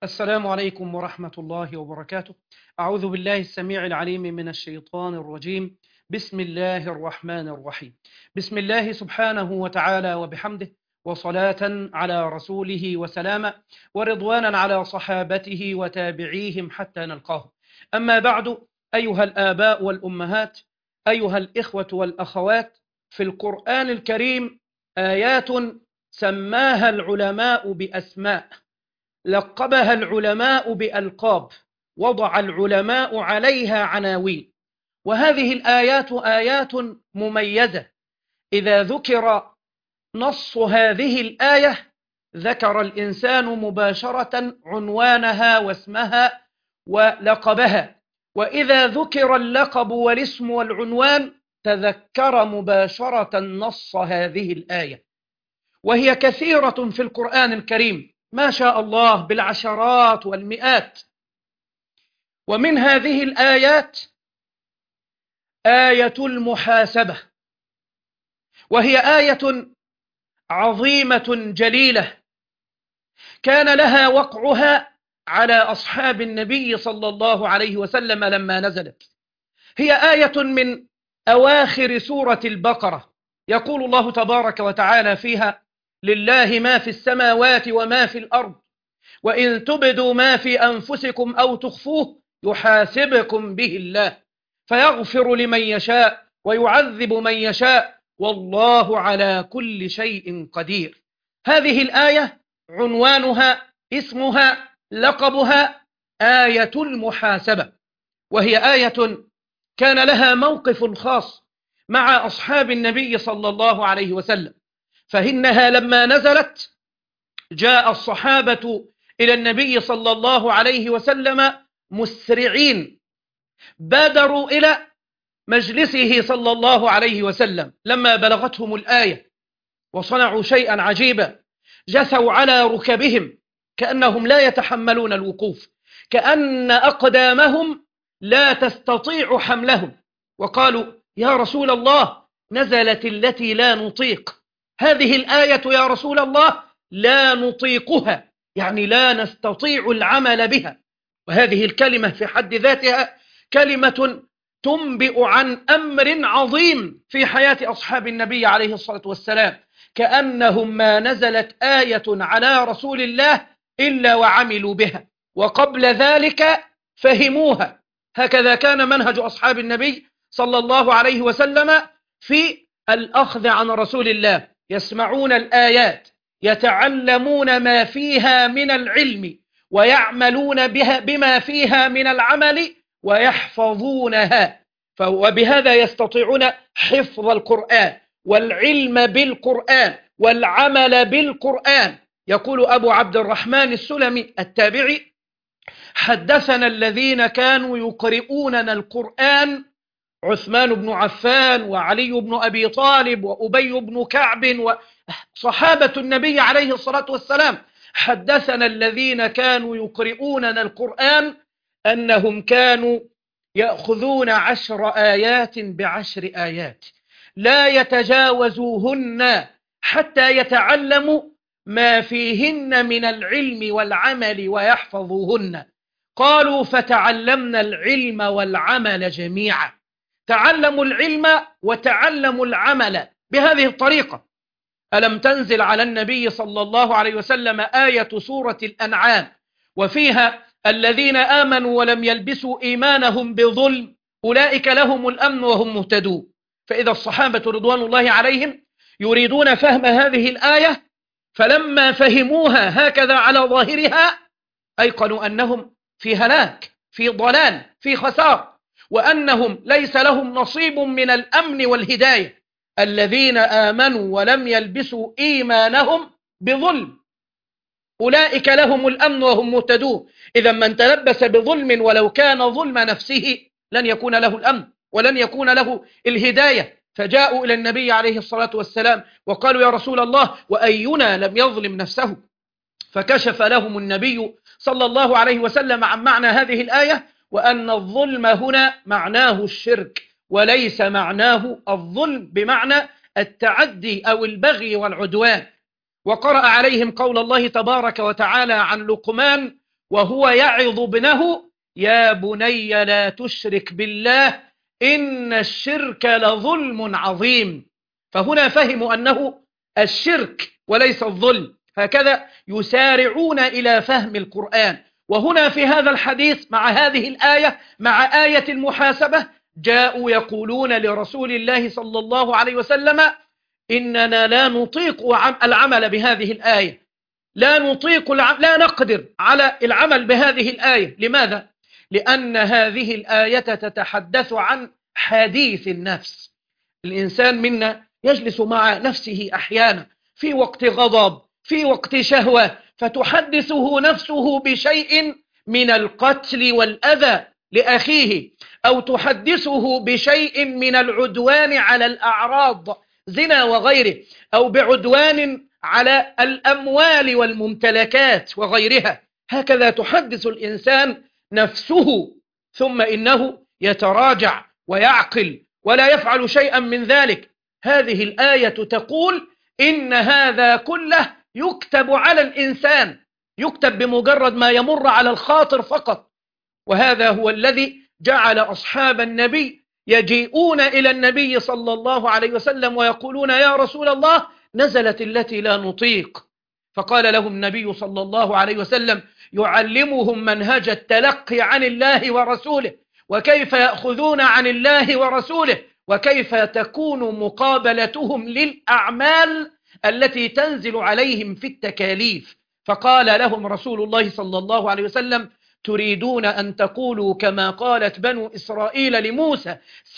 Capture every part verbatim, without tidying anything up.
السلام عليكم ورحمة الله وبركاته. أعوذ بالله السميع العليم من الشيطان الرجيم. بسم الله الرحمن الرحيم. بسم الله سبحانه وتعالى وبحمده، وصلاة على رسوله وسلاما، ورضوانا على صحابته وتابعيهم حتى نلقاه. أما بعد، أيها الآباء والأمهات، أيها الإخوة والأخوات، في القرآن الكريم آيات سماها العلماء بأسماء، لقبها العلماء بألقاب، وضع العلماء عليها عناوين. وهذه الآيات آيات مميزة. إذا ذكر نص هذه الآية ذكر الإنسان مباشرة عنوانها واسمها ولقبها، وإذا ذكر اللقب والاسم والعنوان تذكر مباشرة نص هذه الآية. وهي كثيرة في القرآن الكريم ما شاء الله بالعشرات والمئات. ومن هذه الآيات آية المحاسبة، وهي آية عظيمة جليلة كان لها وقعها على أصحاب النبي صلى الله عليه وسلم لما نزلت. هي آية من أواخر سورة البقرة، يقول الله تبارك وتعالى فيها: لله ما في السماوات وما في الأرض، وإن تبدوا ما في أنفسكم أو تخفوه يحاسبكم به الله، فيغفر لمن يشاء ويعذب من يشاء، والله على كل شيء قدير. هذه الآية عنوانها، اسمها، لقبها آية المحاسبة، وهي آية كان لها موقف خاص مع أصحاب النبي صلى الله عليه وسلم. فإنها لما نزلت جاء الصحابة إلى النبي صلى الله عليه وسلم مسرعين، بادروا إلى مجلسه صلى الله عليه وسلم لما بلغتهم الآية، وصنعوا شيئا عجيبا. جثوا على ركبهم كأنهم لا يتحملون الوقوف، كأن أقدامهم لا تستطيع حملهم، وقالوا: يا رسول الله، نزلت التي لا نطيق، هذه الآية يا رسول الله لا نطيقها، يعني لا نستطيع العمل بها. وهذه الكلمة في حد ذاتها كلمة تنبئ عن أمر عظيم في حياة أصحاب النبي عليه الصلاة والسلام، كأنهم ما نزلت آية على رسول الله إلا وعملوا بها، وقبل ذلك فهموها. هكذا كان منهج أصحاب النبي صلى الله عليه وسلم في الأخذ عن رسول الله، يسمعون الآيات، يتعلمون ما فيها من العلم، ويعملون بها بما فيها من العمل، ويحفظونها. وبهذا يستطيعون حفظ القرآن والعلم بالقرآن والعمل بالقرآن. يقول أبو عبد الرحمن السلمي التابعي: حدثنا الذين كانوا يقرؤوننا القرآن عثمان بن عفان وعلي بن أبي طالب وأبي بن كعب وصحابة النبي عليه الصلاة والسلام. حدثنا الذين كانوا يقرؤوننا القرآن أنهم كانوا يأخذون عشر آيات بعشر آيات لا يتجاوزوهن حتى يتعلموا ما فيهن من العلم والعمل ويحفظوهن. قالوا: فتعلمنا العلم والعمل جميعا. تعلموا العلم وتعلموا العمل بهذه الطريقة. ألم تنزل على النبي صلى الله عليه وسلم آية سورة الأنعام وفيها: الذين آمنوا ولم يلبسوا إيمانهم بظلم أولئك لهم الأمن وهم مهتدون. فإذا الصحابة رضوان الله عليهم يريدون فهم هذه الآية، فلما فهموها هكذا على ظاهرها أيقنوا أنهم في هلاك، في ضلال، في خسار، وأنهم ليس لهم نصيب من الأمن والهداية. الذين آمنوا ولم يلبسوا إيمانهم بظلم أولئك لهم الأمن وهم مهتدون. إذا من تلبس بظلم ولو كان ظلم نفسه لن يكون له الأمن ولن يكون له الهداية. فجاءوا إلى النبي عليه الصلاة والسلام وقالوا: يا رسول الله، وأينا لم يظلم نفسه؟ فكشف لهم النبي صلى الله عليه وسلم عن معنى هذه الآية، وأن الظلم هنا معناه الشرك، وليس معناه الظلم بمعنى التعدي أو البغي والعدوان. وقرأ عليهم قول الله تبارك وتعالى عن لقمان: وهو يعظ ابنه: يا بني لا تشرك بالله إن الشرك لظلم عظيم. فهنا فهموا أنه الشرك وليس الظلم. هكذا يسارعون إلى فهم القرآن. وهنا في هذا الحديث مع هذه الآية، مع آية المحاسبة، جاءوا يقولون لرسول الله صلى الله عليه وسلم: إننا لا نطيق العمل بهذه الآية، لا نطيق العمل، لا نقدر على العمل بهذه الآية. لماذا؟ لأن هذه الآية تتحدث عن حديث النفس. الإنسان منا يجلس مع نفسه أحيانا في وقت غضب، في وقت شهوة، فتحدثه نفسه بشيء من القتل والأذى لأخيه، أو تحدثه بشيء من العدوان على الأعراض، زنا وغيره، أو بعدوان على الأموال والممتلكات وغيرها. هكذا تحدث الإنسان نفسه، ثم إنه يتراجع ويعقل ولا يفعل شيئا من ذلك. هذه الآية تقول إن هذا كله يكتب على الإنسان، يكتب بمجرد ما يمر على الخاطر فقط. وهذا هو الذي جعل أصحاب النبي يجيئون إلى النبي صلى الله عليه وسلم ويقولون: يا رسول الله، نزلت التي لا نطيق. فقال لهم النبي صلى الله عليه وسلم يعلمهم منهج التلقي عن الله ورسوله، وكيف يأخذون عن الله ورسوله، وكيف تكون مقابلتهم للأعمال التي تنزل عليهم في التكاليف. فقال لهم رسول الله صلى الله عليه وسلم: تريدون أن تقولوا كما قالت بنو إسرائيل لموسى: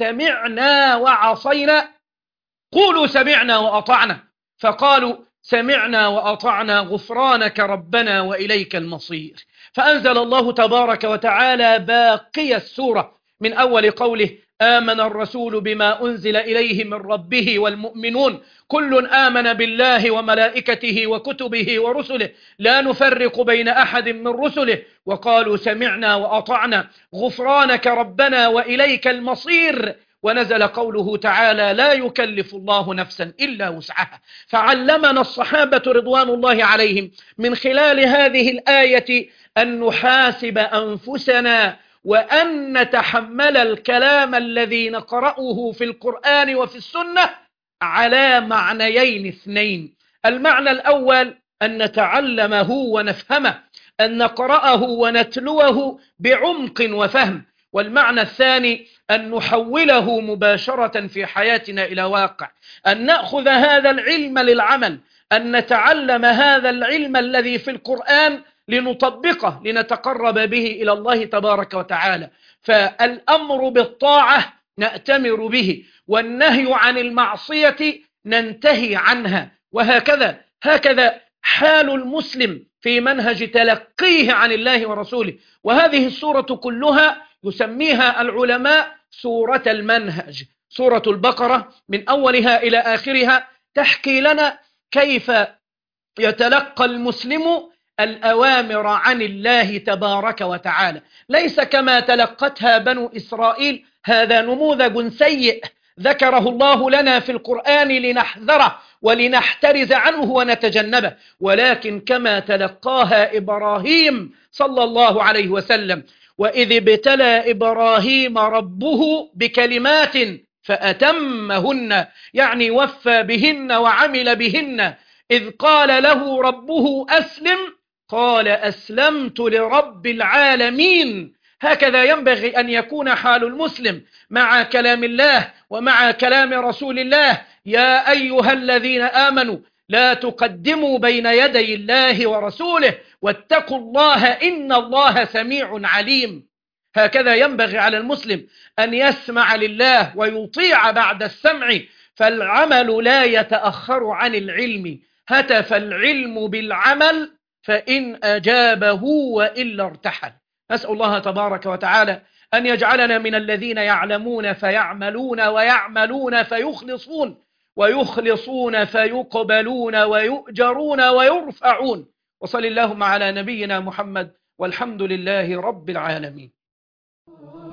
سمعنا وعصينا؟ قولوا سمعنا وأطعنا. فقالوا: سمعنا وأطعنا غفرانك ربنا وإليك المصير. فأنزل الله تبارك وتعالى باقي السورة من أول قوله: آمن الرسول بما أنزل إليه من ربه والمؤمنون كل آمن بالله وملائكته وكتبه ورسله لا نفرق بين أحد من رسله وقالوا سمعنا وأطعنا غفرانك ربنا وإليك المصير. ونزل قوله تعالى: لا يكلف الله نفسا إلا وسعها. فعلمنا الصحابة رضوان الله عليهم من خلال هذه الآية أن نحاسب أنفسنا، وأن نتحمل الكلام الذي نقرأه في القرآن وفي السنة على معنيين اثنين. المعنى الأول أن نتعلمه ونفهمه، أن نقرأه ونتلوه بعمق وفهم. والمعنى الثاني أن نحوله مباشرة في حياتنا إلى واقع، أن نأخذ هذا العلم للعمل، أن نتعلم هذا العلم الذي في القرآن لنطبقه، لنتقرب به إلى الله تبارك وتعالى. فالأمر بالطاعة نأتمر به، والنهي عن المعصية ننتهي عنها. وهكذا هكذا حال المسلم في منهج تلقيه عن الله ورسوله. وهذه السورة كلها يسميها العلماء سورة المنهج. سورة البقرة من أولها إلى آخرها تحكي لنا كيف يتلقى المسلم الأوامر عن الله تبارك وتعالى، ليس كما تلقتها بنو إسرائيل. هذا نموذج سيء ذكره الله لنا في القرآن لنحذره ولنحترز عنه ونتجنبه، ولكن كما تلقاها إبراهيم صلى الله عليه وسلم: وإذ ابتلى إبراهيم ربه بكلمات فأتمهن، يعني وفى بهن وعمل بهن. إذ قال له ربه أسلم قال أسلمت لرب العالمين. هكذا ينبغي أن يكون حال المسلم مع كلام الله ومع كلام رسول الله: يا أيها الذين آمنوا لا تقدموا بين يدي الله ورسوله واتقوا الله إن الله سميع عليم. هكذا ينبغي على المسلم أن يسمع لله ويطيع بعد السمع، فالعمل لا يتأخر عن العلم. هتف العلم بالعمل فإن أجابه وإلا ارتحل. نسأل الله تبارك وتعالى أن يجعلنا من الذين يعلمون فيعملون ويعملون فيخلصون ويخلصون فيقبلون ويؤجرون ويرفعون. وصل اللهم على نبينا محمد والحمد لله رب العالمين.